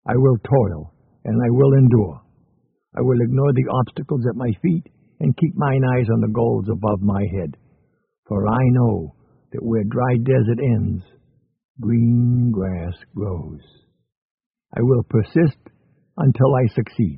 I will toil, and I will endure. I will ignore the obstacles at my feet and keep mine eyes on the goals above my head. For I know that where dry desert ends, green grass grows. I will persist until I succeed.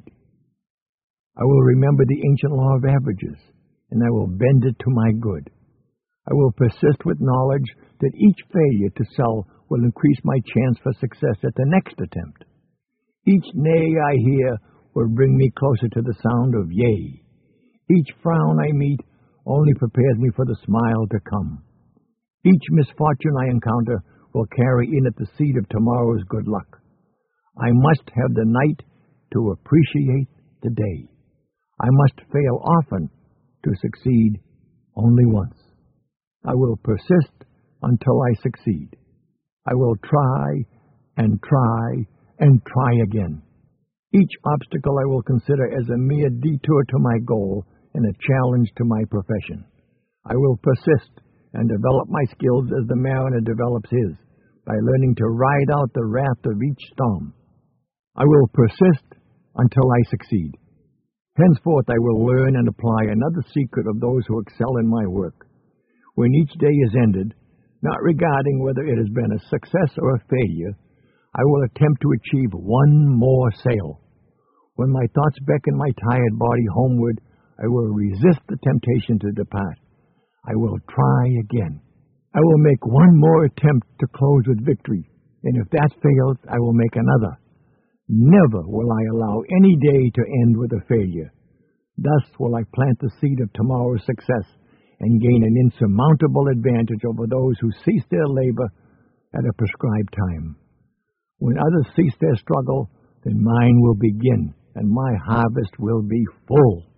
I will remember the ancient law of averages, and I will bend it to my good. I will persist with knowledge that each failure to sell will increase my chance for success at the next attempt. Each nay I hear will bring me closer to the sound of yea. Each frown I meet only prepares me for the smile to come. Each misfortune I encounter will carry in it the seed of tomorrow's good luck. I must have the night to appreciate the day. I must fail often to succeed only once. I will persist until I succeed. I will try and try and try again. Each obstacle I will consider as a mere detour to my goal and a challenge to my profession. I will persist and develop my skills as the mariner develops his, by learning to ride out the wrath of each storm. I will persist until I succeed. Henceforth I will learn and apply another secret of those who excel in my work. When each day is ended, not regarding whether it has been a success or a failure, I will attempt to achieve one more sail. When my thoughts beckon my tired body homeward, I will resist the temptation to depart. I will try again. I will make one more attempt to close with victory, and if that fails, I will make another. Never will I allow any day to end with a failure. Thus will I plant the seed of tomorrow's success and gain an insurmountable advantage over those who cease their labor at a prescribed time. When others cease their struggle, then mine will begin, and my harvest will be full.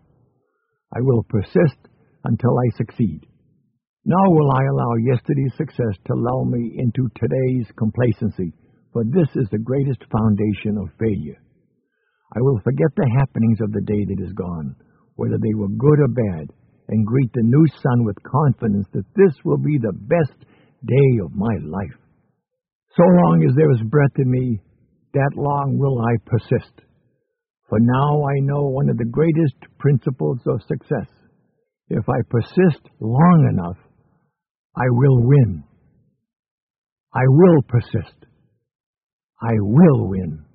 I will persist until I succeed. Nor will I allow yesterday's success to lull me into today's complacency, for this is the greatest foundation of failure. I will forget the happenings of the day that is gone, whether they were good or bad, and greet the new sun with confidence that this will be the best day of my life. So long as there is breath in me, that long will I persist. For now I know one of the greatest principles of success. If I persist long enough, I will win. I will persist. I will win.